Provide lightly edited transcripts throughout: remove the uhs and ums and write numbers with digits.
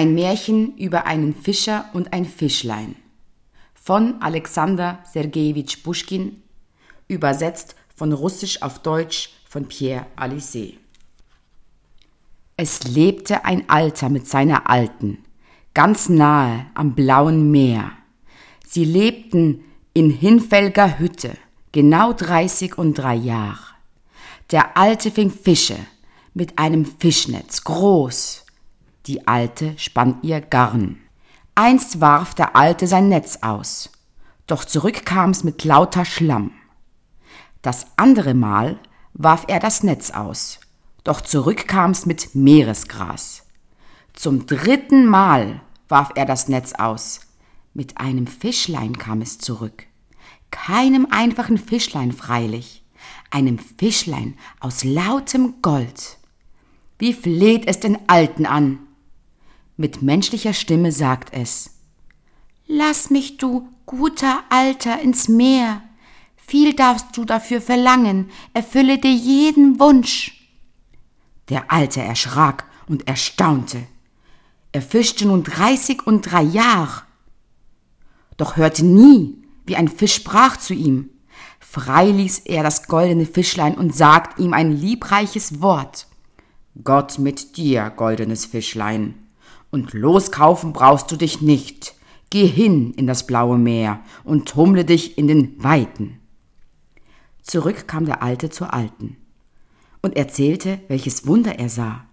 Ein Märchen über einen Fischer und ein Fischlein von Alexander Sergejewitsch Puschkin, übersetzt von Russisch auf Deutsch von Pierre Alizet. Es lebte ein Alter mit seiner Alten, ganz nahe am blauen Meer. Sie lebten in hinfälliger Hütte, genau 30 Jahre. Der Alte fing Fische mit einem Fischnetz, groß. Die Alte spann ihr Garn. Einst warf der Alte sein Netz aus, doch zurück kam's mit lauter Schlamm. Das andere Mal warf er das Netz aus, doch zurück kam's mit Meeresgras. Zum 3. Mal warf er das Netz aus, mit einem Fischlein kam es zurück. Keinem einfachen Fischlein freilich, einem Fischlein aus lautem Gold. Wie fleht es den Alten an? Mit menschlicher Stimme sagt es: Lass mich, du guter Alter, ins Meer. Viel darfst du dafür verlangen, erfülle dir jeden Wunsch. Der Alte erschrak und erstaunte. Er fischte nun 30 Jahre, doch hörte nie, wie ein Fisch sprach zu ihm. Frei ließ er das goldene Fischlein und sagt ihm ein liebreiches Wort. Gott mit dir, goldenes Fischlein, und loskaufen brauchst du dich nicht. Geh hin in das blaue Meer und tummle dich in den Weiten. Zurück kam der Alte zur Alten und erzählte, welches Wunder er sah.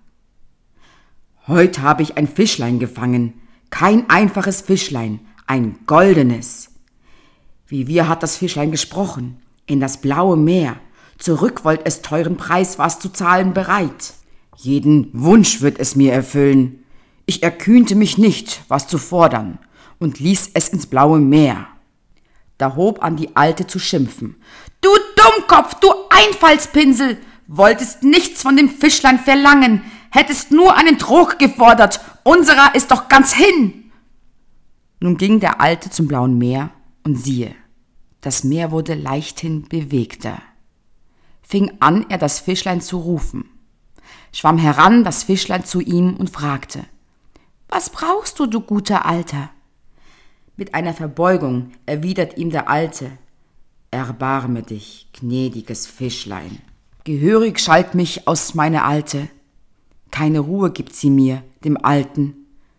Heut habe ich ein Fischlein gefangen, kein einfaches Fischlein, ein goldenes. Wie wir hat das Fischlein gesprochen, in das blaue Meer. Zurück wollt es teuren Preis, war's zu zahlen bereit. Jeden Wunsch wird es mir erfüllen. Ich erkühnte mich nicht, was zu fordern, und ließ es ins blaue Meer. Da hob an die Alte zu schimpfen. Du Dummkopf, du Einfallspinsel, wolltest nichts von dem Fischlein verlangen, hättest nur einen Trog gefordert, unserer ist doch ganz hin. Nun ging der Alte zum blauen Meer, und siehe, das Meer wurde leichthin bewegter. Fing an, er das Fischlein zu rufen. Schwamm heran das Fischlein zu ihm und fragte: Was brauchst du, du guter Alter? Mit einer Verbeugung erwidert ihm der Alte: Erbarme dich, gnädiges Fischlein. Gehörig schalt mich aus meiner Alte. Keine Ruhe gibt sie mir, dem Alten.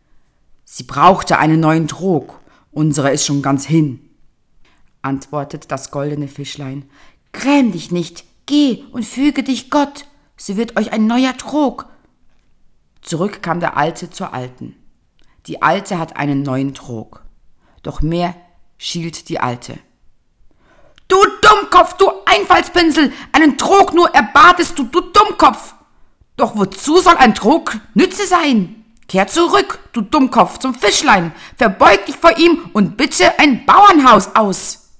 Sie brauchte einen neuen Trog, unserer ist schon ganz hin. Antwortet das goldene Fischlein: Gräm dich nicht, geh und füge dich Gott, so wird euch ein neuer Trog. Zurück kam der Alte zur Alten. Die Alte hat einen neuen Trog, doch mehr schielt die Alte. Du Dummkopf, du Einfallspinsel, einen Trog nur erbatest du, du Dummkopf. Doch wozu soll ein Trog Nütze sein? Kehr zurück, du Dummkopf, zum Fischlein, verbeug dich vor ihm und bitte ein Bauernhaus aus.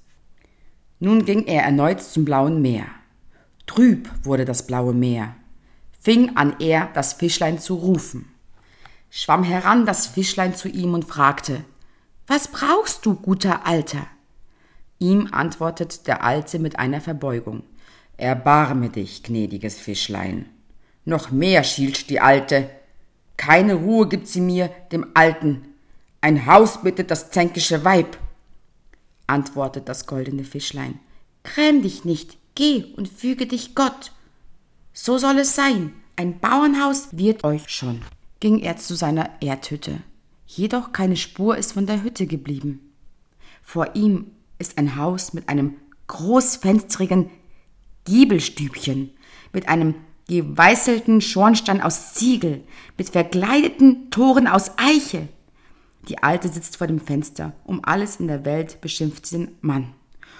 Nun ging er erneut zum blauen Meer. Trüb wurde das blaue Meer. Fing an er, das Fischlein zu rufen. Schwamm heran das Fischlein zu ihm und fragte: Was brauchst du, guter Alter? Ihm antwortet der Alte mit einer Verbeugung: Erbarme dich, gnädiges Fischlein. Noch mehr schielt die Alte. Keine Ruhe gibt sie mir, dem Alten. Ein Haus bittet das zänkische Weib. Antwortet das goldene Fischlein: Gräm dich nicht, geh und füge dich Gott. So soll es sein, ein Bauernhaus wird euch schon. Ging er zu seiner Erdhütte. Jedoch keine Spur ist von der Hütte geblieben. Vor ihm ist ein Haus mit einem großfenstrigen Giebelstübchen, mit einem geweißelten Schornstein aus Ziegel, mit verkleideten Toren aus Eiche. Die Alte sitzt vor dem Fenster, um alles in der Welt beschimpft sie den Mann.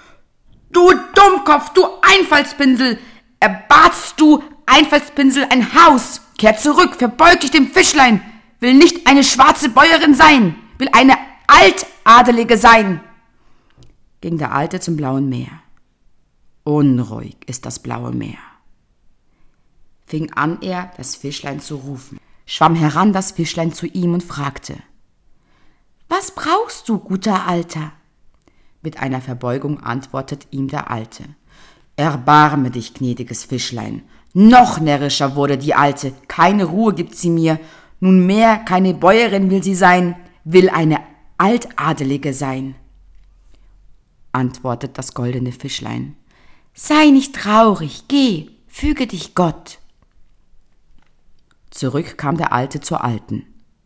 Du Dummkopf, du Einfallspinsel, erbatst du, Einfallspinsel, ein Haus. Kehr zurück, verbeug dich dem Fischlein, will nicht eine schwarze Bäuerin sein, will eine Altadelige sein. Ging der Alte zum blauen Meer. Unruhig ist das blaue Meer. Fing an er, das Fischlein zu rufen. Schwamm heran das Fischlein zu ihm und fragte: Was brauchst du, guter Alter? Mit einer Verbeugung antwortet ihm der Alte: Erbarme dich, gnädiges Fischlein. Noch närrischer wurde die Alte, keine Ruhe gibt sie mir, Nunmehr keine Bäuerin will sie sein, will eine Altadelige sein. Antwortet das goldene Fischlein. Sei nicht traurig, geh, füge dich Gott. Zurück kam der Alte zur Alten.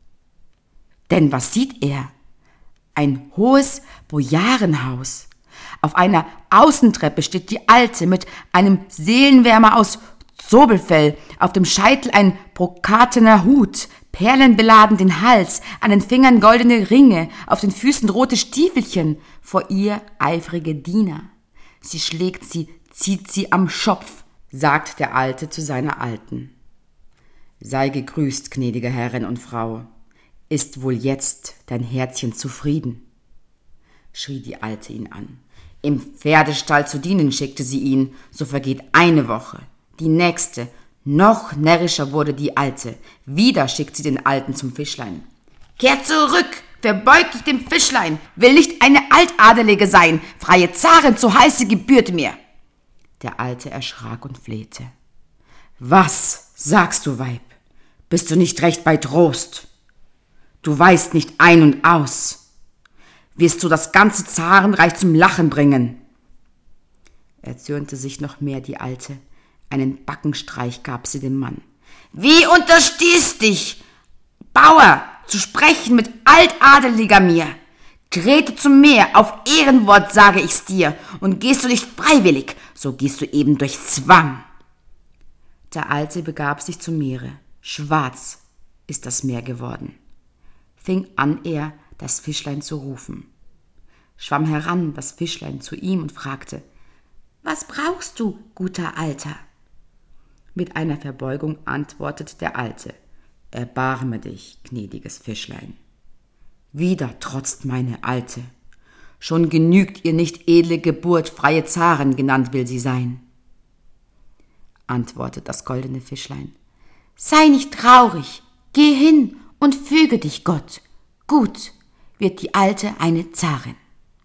Denn was sieht er? Ein hohes Bojarenhaus. Auf einer Außentreppe steht die Alte mit einem Seelenwärmer aus Zobelfell, auf dem Scheitel ein brokatener Hut, perlenbeladen den Hals, an den Fingern goldene Ringe, auf den Füßen rote Stiefelchen, vor ihr eifrige Diener. Sie schlägt sie, zieht sie am Schopf, sagt der Alte zu seiner Alten. Sei gegrüßt, gnädige Herrin und Frau. Ist wohl jetzt dein Herzchen zufrieden? Schrie die Alte ihn an. Im Pferdestall zu dienen schickte sie ihn, so vergeht eine Woche, die nächste. Noch närrischer wurde die Alte. Wieder schickt sie den Alten zum Fischlein. Kehr zurück, verbeug dich dem Fischlein, will nicht eine Altadelige sein, freie Zarin zu heiße gebührt mir. Der Alte erschrak und flehte. Was sagst du, Weib? Bist du nicht recht bei Trost? Du weißt nicht ein und aus. Wirst du das ganze Zarenreich zum Lachen bringen? Erzürnte sich noch mehr die Alte. Einen Backenstreich gab sie dem Mann. Wie unterstehst dich, Bauer, zu sprechen mit Altadeliger mir? Trete zum Meer, auf Ehrenwort sage ich's dir, und gehst du nicht freiwillig, so gehst du eben durch Zwang. Der Alte begab sich zum Meere. Schwarz ist das Meer geworden. Fing an er, das Fischlein zu rufen. Schwamm heran das Fischlein zu ihm und fragte, was brauchst du, guter Alter? Mit einer Verbeugung antwortet der Alte, erbarme dich, gnädiges Fischlein. Wieder trotzt meine Alte. Schon genügt ihr nicht edle Geburt, freie Zarin genannt will sie sein. Antwortet das goldene Fischlein. Sei nicht traurig, geh hin und füge dich Gott. Gut, wird die Alte eine Zarin.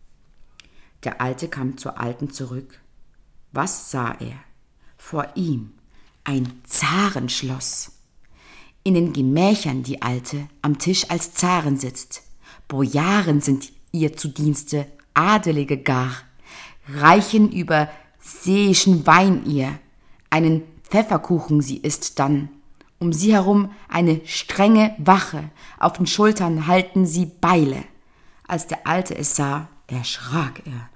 Der Alte kam zur Alten zurück. Was sah er? Vor ihm ein Zarenschloss. In den Gemächern die Alte am Tisch als Zarin sitzt. Bojaren sind ihr zu Dienste, Adelige gar. Reichen über seeischen Wein ihr. Einen Pfefferkuchen sie isst dann. Um sie herum eine strenge Wache. Auf den Schultern halten sie Beile. Als der Alte es sah, erschrak er.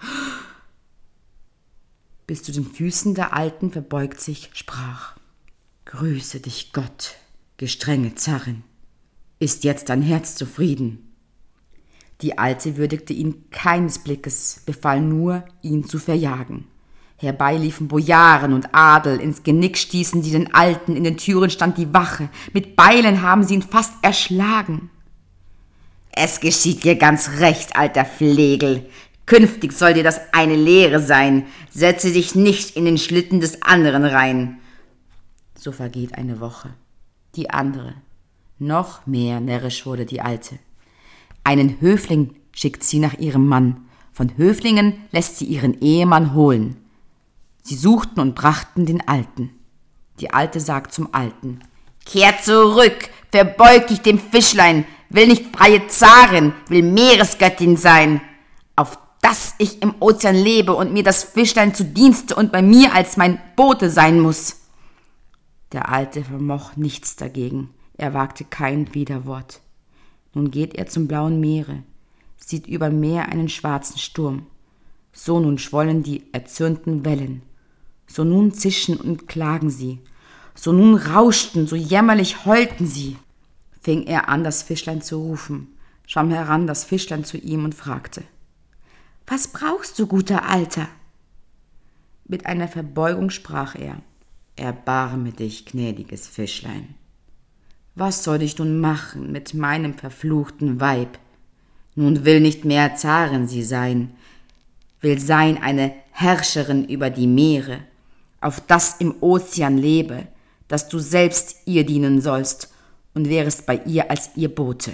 Bis zu den Füßen der Alten verbeugt sich, sprach, grüße dich Gott, gestrenge Zarin, ist jetzt dein Herz zufrieden? Die Alte würdigte ihn keines Blickes, befahl nur, ihn zu verjagen. Herbei liefen Bojaren und Adel, ins Genick stießen sie den Alten, in den Türen stand die Wache, mit Beilen haben sie ihn fast erschlagen. Es geschieht dir ganz recht, alter Flegel. Künftig soll dir das eine Lehre sein. Setze dich nicht in den Schlitten des anderen rein. So vergeht eine Woche. Die andere. Noch mehr närrisch wurde die Alte. Einen Höfling schickt sie nach ihrem Mann. Von Höflingen lässt sie ihren Ehemann holen. Sie suchten und brachten den Alten. Die Alte sagt zum Alten, kehr zurück, verbeug dich dem Fischlein, will nicht freie Zarin, will Meeresgöttin sein. Auf dass ich im Ozean lebe und mir das Fischlein zu Dienste und bei mir als mein Bote sein muss. Der Alte vermoch nichts dagegen, er wagte kein Widerwort. Nun geht er zum blauen Meere, sieht über Meer einen schwarzen Sturm. So nun schwollen die erzürnten Wellen, so nun zischen und klagen sie, so nun rauschten, so jämmerlich heulten sie. Fing er an, das Fischlein zu rufen, schwamm heran das Fischlein zu ihm und fragte, was brauchst du, guter Alter? Mit einer Verbeugung sprach er, erbarme dich, gnädiges Fischlein. Was soll ich nun machen mit meinem verfluchten Weib? Nun will nicht mehr Zarin sie sein, will sein eine Herrscherin über die Meere, auf das im Ozean lebe, dass du selbst ihr dienen sollst und wärest bei ihr als ihr Bote.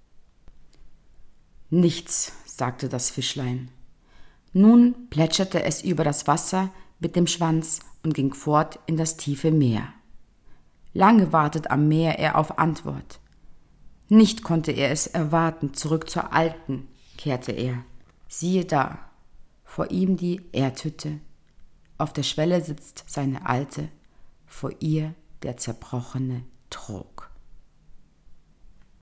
Nichts, sagte das Fischlein. Nun plätscherte es über das Wasser mit dem Schwanz und ging fort in das tiefe Meer. Lange wartet am Meer er auf Antwort. Nicht konnte er es erwarten, zurück zur Alten kehrte er. Siehe da, vor ihm die Erdhütte. Auf der Schwelle sitzt seine Alte, vor ihr der zerbrochene Trog.